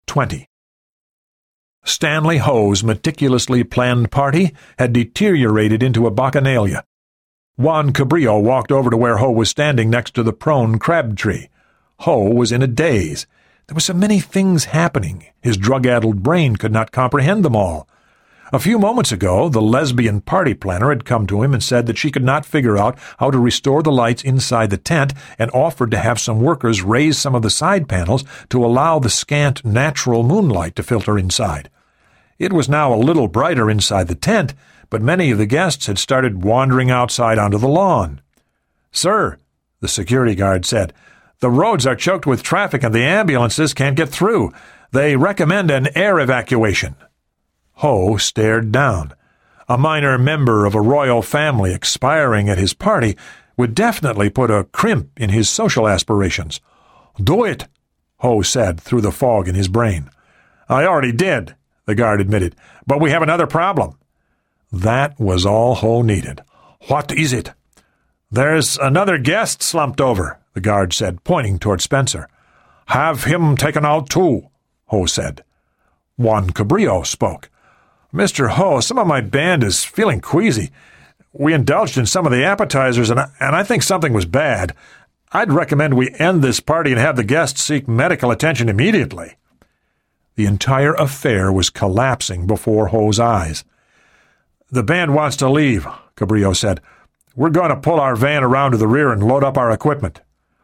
20. Stanley Ho's meticulously planned party had deteriorated into a bacchanalia. Juan Cabrillo walked over to where Ho was standing next to the prone Crabtree. Ho was in a daze. There were so many things happening, his drug-addled brain could not comprehend them all. A few moments ago, the lesbian party planner had come to him and said that she could not figure out how to restore the lights inside the tent and offered to have some workers raise some of the side panels to allow the scant natural moonlight to filter inside. It was now a little brighter inside the tent, but many of the guests had started wandering outside onto the lawn. "Sir," the security guard said, "the roads are choked with traffic and the ambulances can't get through. They recommend an air evacuation." Ho stared down. A minor member of a royal family expiring at his party would definitely put a crimp in his social aspirations. "Do it," Ho said through the fog in his brain. "I already did," the guard admitted, "but we have another problem." That was all Ho needed. "What is it?" "There's another guest slumped over," the guard said, pointing toward Spencer. "Have him taken out too," Ho said. Juan Cabrillo spoke. "Mr. Ho, some of my band is feeling queasy. We indulged in some of the appetizers, and I think something was bad. I'd recommend we end this party and have the guests seek medical attention immediately." The entire affair was collapsing before Ho's eyes. "The band wants to leave," Cabrillo said. "We're going to pull our van around to the rear and load up our equipment."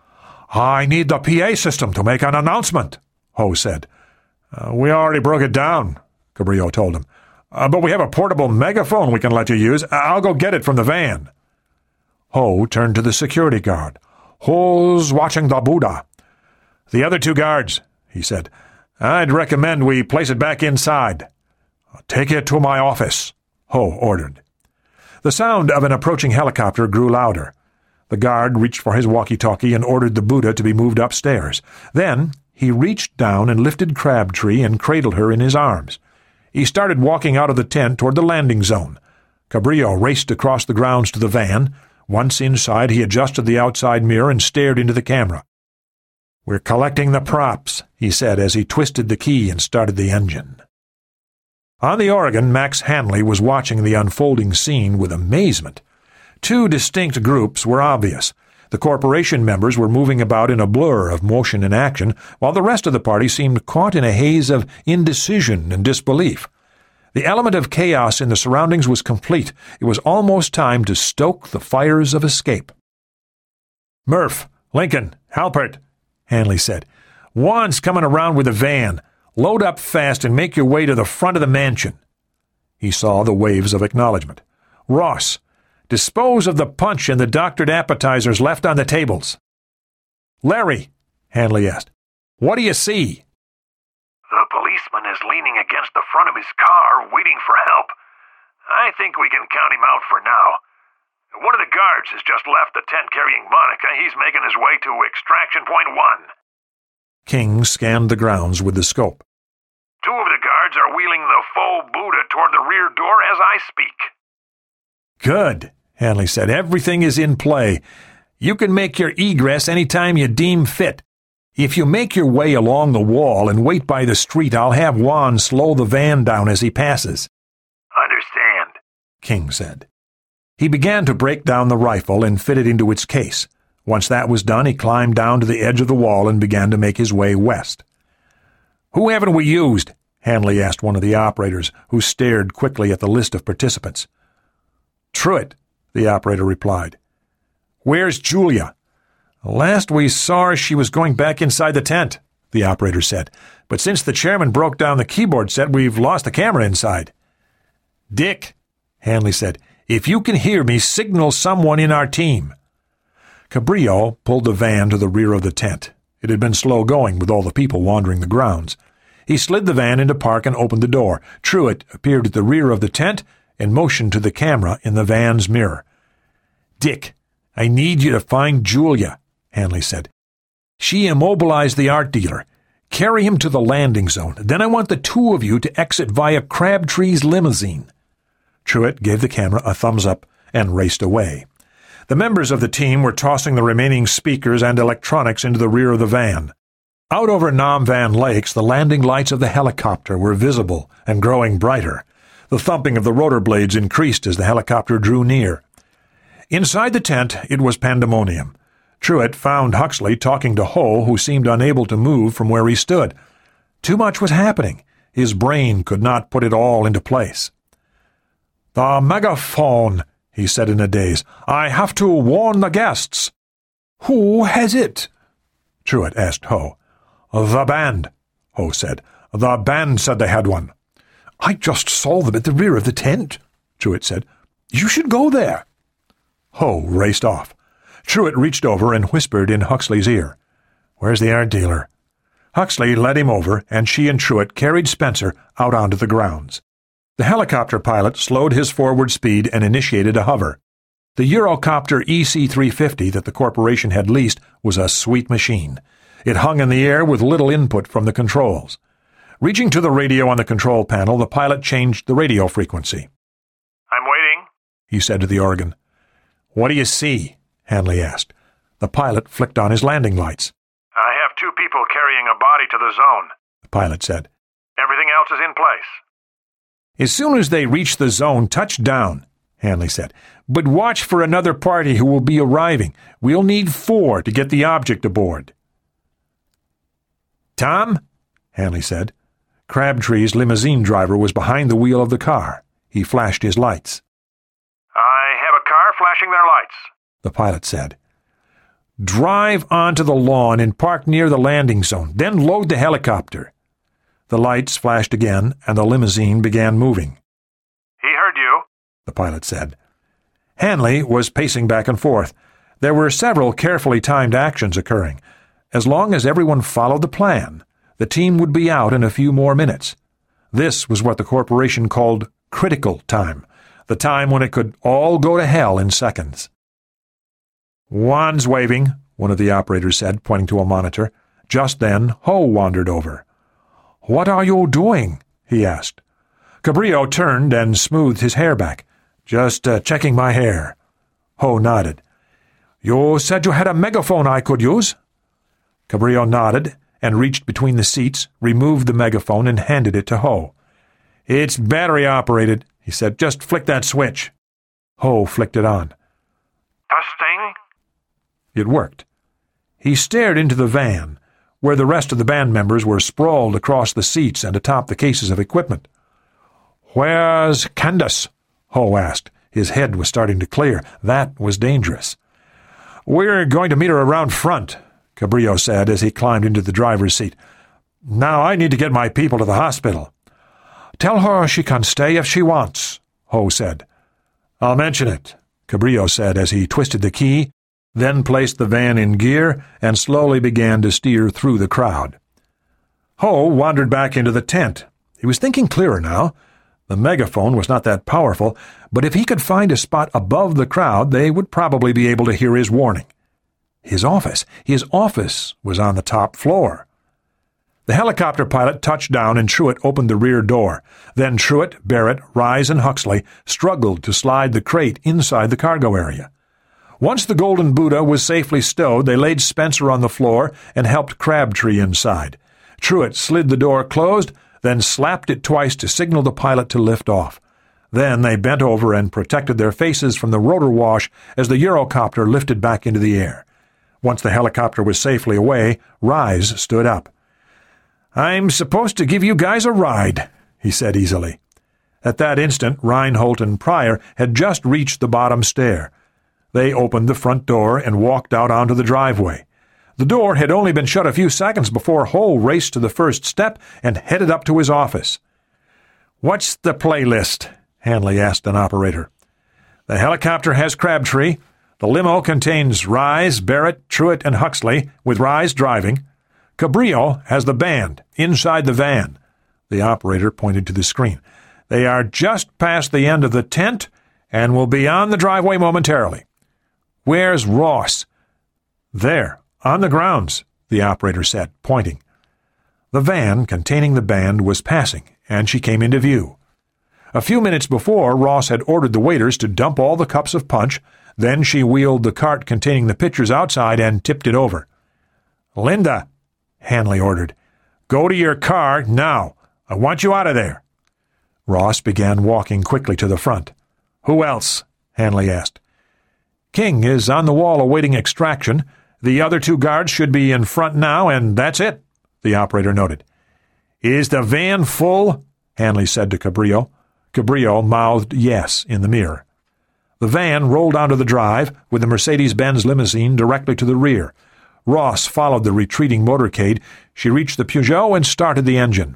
"I need the PA system to make an announcement," Ho said. "We already broke it down," Cabrillo told him. "But we have a portable megaphone we can let you use. I'll go get it from the van." Ho turned to the security guard. "Who's watching the Buddha?" "The other two guards," he said. "I'd recommend we place it back inside." "Take it to my office," Ho ordered. The sound of an approaching helicopter grew louder. The guard reached for his walkie-talkie and ordered the Buddha to be moved upstairs. Then he reached down and lifted Crabtree and cradled her in his arms. He started walking out of the tent toward the landing zone. Cabrillo raced across the grounds to the van. Once inside, he adjusted the outside mirror and stared into the camera. "We're collecting the props," he said as he twisted the key and started the engine. On the Oregon, Max Hanley was watching the unfolding scene with amazement. Two distinct groups were obvious. The corporation members were moving about in a blur of motion and action, while the rest of the party seemed caught in a haze of indecision and disbelief. The element of chaos in the surroundings was complete. It was almost time to stoke the fires of escape. "Murph, Lincoln, Halpert," Hanley said. "Juan's coming around with a van. Load up fast and make your way to the front of the mansion." He saw the waves of acknowledgement. "Ross, dispose of the punch and the doctored appetizers left on the tables." "Larry," Hanley asked, "what do you see?" "The policeman is leaning against the front of his car, waiting for help. I think we can count him out for now. One of the guards has just left the tent carrying Monica. He's making his way to extraction point 1. King scanned the grounds with the scope. "Two of the guards are wheeling the faux Buddha toward the rear door as I speak." "Good," Hanley said. "Everything is in play. You can make your egress any time you deem fit. If you make your way along the wall and wait by the street, I'll have Juan slow the van down as he passes." "Understand," King said. He began to break down the rifle and fit it into its case. Once that was done, he climbed down to the edge of the wall and began to make his way west. "Who haven't we used?" Hanley asked one of the operators, who stared quickly at the list of participants. "Truitt," the operator replied. "Where's Julia?" "Last we saw her, she was going back inside the tent," the operator said. "But since the chairman broke down the keyboard set, we've lost the camera inside." "Dick," Hanley said, "if you can hear me, signal someone in our team." Cabrillo pulled the van to the rear of the tent. It had been slow going with all the people wandering the grounds. He slid the van into park and opened the door. Truitt appeared at the rear of the tent and motioned to the camera in the van's mirror. "Dick, I need you to find Julia," Hanley said. "She immobilized the art dealer. Carry him to the landing zone. Then I want the two of you to exit via Crabtree's limousine." Truitt gave the camera a thumbs up and raced away. The members of the team were tossing the remaining speakers and electronics into the rear of the van. Out over Nam Van Lakes, the landing lights of the helicopter were visible and growing brighter. The thumping of the rotor blades increased as the helicopter drew near. Inside the tent, it was pandemonium. Truett found Huxley talking to Ho, who seemed unable to move from where he stood. Too much was happening. His brain could not put it all into place. "The megaphone," he said in a daze. "I have to warn the guests." "Who has it?" Truett asked Ho. "The band," Ho said. "The band said they had one." "I just saw them at the rear of the tent," Truett said. "You should go there." Ho raced off. Truett reached over and whispered in Huxley's ear. "Where's the art dealer?" Huxley led him over, and she and Truett carried Spencer out onto the grounds. The helicopter pilot slowed his forward speed and initiated a hover. The Eurocopter EC-350 that the corporation had leased was a sweet machine. It hung in the air with little input from the controls. Reaching to the radio on the control panel, the pilot changed the radio frequency. "I'm waiting," he said to the organ. "What do you see?" Hanley asked. The pilot flicked on his landing lights. "I have 2 people carrying a body to the zone," the pilot said. "Everything else is in place." "As soon as they reach the zone, touch down," Hanley said. "But watch for another party who will be arriving. We'll need 4 to get the object aboard." "Tom?" Hanley said. Crabtree's limousine driver was behind the wheel of the car. He flashed his lights. "I have a car flashing their lights," the pilot said. "Drive onto the lawn and park near the landing zone, then load the helicopter." The lights flashed again, and the limousine began moving. "He heard you," the pilot said. Hanley was pacing back and forth. There were several carefully timed actions occurring. As long as everyone followed the plan, the team would be out in a few more minutes. This was what the corporation called critical time, the time when it could all go to hell in seconds. "One's waving," one of the operators said, pointing to a monitor. Just then, Ho wandered over. "What are you doing?" he asked. Cabrillo turned and smoothed his hair back. "Just checking my hair." Ho nodded. "You said you had a megaphone I could use?" Cabrillo nodded and reached between the seats, removed the megaphone, and handed it to Ho. "It's battery-operated," he said. "Just flick that switch." Ho flicked it on. "Testing?" It worked. He stared into the van, where the rest of the band members were sprawled across the seats and atop the cases of equipment. "Where's Candace?" Ho asked. His head was starting to clear. That was dangerous. "We're going to meet her around front," Cabrillo said as he climbed into the driver's seat. "Now I need to get my people to the hospital." "Tell her she can stay if she wants," Ho said. "I'll mention it," Cabrillo said as he twisted the key, then placed the van in gear and slowly began to steer through the crowd. Ho wandered back into the tent. He was thinking clearer now. The megaphone was not that powerful, but if he could find a spot above the crowd, they would probably be able to hear his warning. His office was on the top floor. The helicopter pilot touched down and Truett opened the rear door. Then Truett, Barrett, Rise, and Huxley struggled to slide the crate inside the cargo area. Once the Golden Buddha was safely stowed, they laid Spencer on the floor and helped Crabtree inside. Truett slid the door closed, then slapped it twice to signal the pilot to lift off. Then they bent over and protected their faces from the rotor wash as the Eurocopter lifted back into the air. Once the helicopter was safely away, Rise stood up. "I'm supposed to give you guys a ride," he said easily. At that instant, Reinhold and Pryor had just reached the bottom stair. They opened the front door and walked out onto the driveway. The door had only been shut a few seconds before Ho raced to the first step and headed up to his office. "What's the playlist?" Hanley asked an operator. "The helicopter has Crabtree. The limo contains Rise, Barrett, Truett, and Huxley, with Rise driving. Cabrillo has the band, inside the van." The operator pointed to the screen. "They are just past the end of the tent and will be on the driveway momentarily." "Where's Ross?" "There, on the grounds," the operator said, pointing. The van containing the band was passing, and she came into view. A few minutes before, Ross had ordered the waiters to dump all the cups of punch. Then she wheeled the cart containing the pitchers outside and tipped it over. "Linda," Hanley ordered. "Go to your car, now. I want you out of there." Ross began walking quickly to the front. "Who else?" Hanley asked. "King is on the wall awaiting extraction. The other 2 guards should be in front now, and that's it," the operator noted. "Is the van full?" Hanley said to Cabrillo. Cabrillo mouthed yes in the mirror. The van rolled onto the drive, with the Mercedes-Benz limousine directly to the rear. Ross followed the retreating motorcade. She reached the Peugeot and started the engine.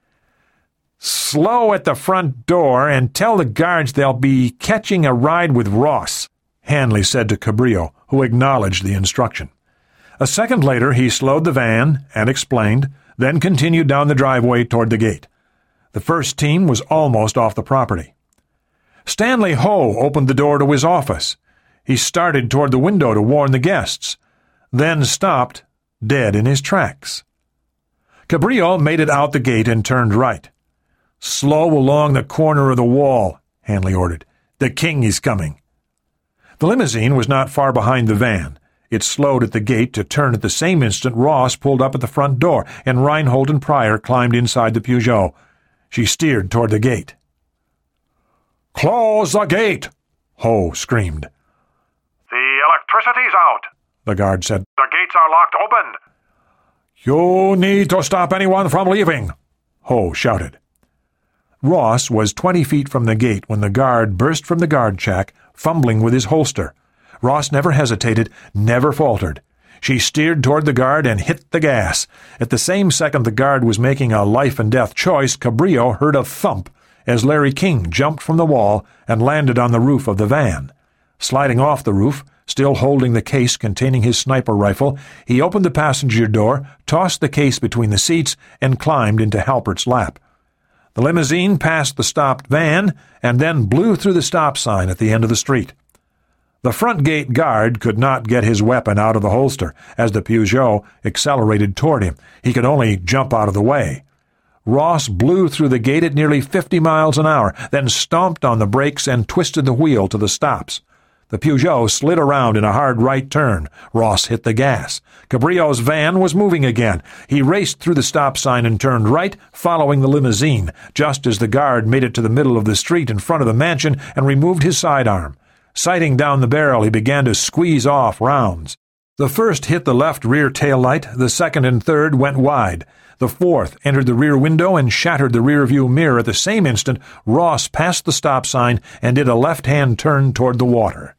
"Slow at the front door and tell the guards they'll be catching a ride with Ross," Hanley said to Cabrillo, who acknowledged the instruction. A second later he slowed the van and explained, then continued down the driveway toward the gate. The first team was almost off the property. Stanley Ho opened the door to his office. He started toward the window to warn the guests, then stopped, dead in his tracks. Cabrillo made it out the gate and turned right. "Slow along the corner of the wall," Hanley ordered. "The king is coming." The limousine was not far behind the van. It slowed at the gate to turn at the same instant Ross pulled up at the front door, and Reinhold and Pryor climbed inside the Peugeot. She steered toward the gate. "Close the gate!" Ho screamed. "The electricity's out," the guard said. "The gates are locked open." "You need to stop anyone from leaving," Ho shouted. Ross was 20 feet from the gate when the guard burst from the guard shack, fumbling with his holster. Ross never hesitated, never faltered. She steered toward the guard and hit the gas. At the same second the guard was making a life-and-death choice, Cabrillo heard a thump as Larry King jumped from the wall and landed on the roof of the van. Sliding off the roof, still holding the case containing his sniper rifle, he opened the passenger door, tossed the case between the seats, and climbed into Halpert's lap. The limousine passed the stopped van and then blew through the stop sign at the end of the street. The front gate guard could not get his weapon out of the holster as the Peugeot accelerated toward him. He could only jump out of the way. Ross blew through the gate at nearly 50 miles an hour, then stomped on the brakes and twisted the wheel to the stops. The Peugeot slid around in a hard right turn. Ross hit the gas. Cabrillo's van was moving again. He raced through the stop sign and turned right, following the limousine, just as the guard made it to the middle of the street in front of the mansion and removed his sidearm. Sighting down the barrel, he began to squeeze off rounds. The first hit the left rear taillight, the second and third went wide. The fourth entered the rear window and shattered the rear-view mirror. At the same instant, Ross passed the stop sign and did a left-hand turn toward the water.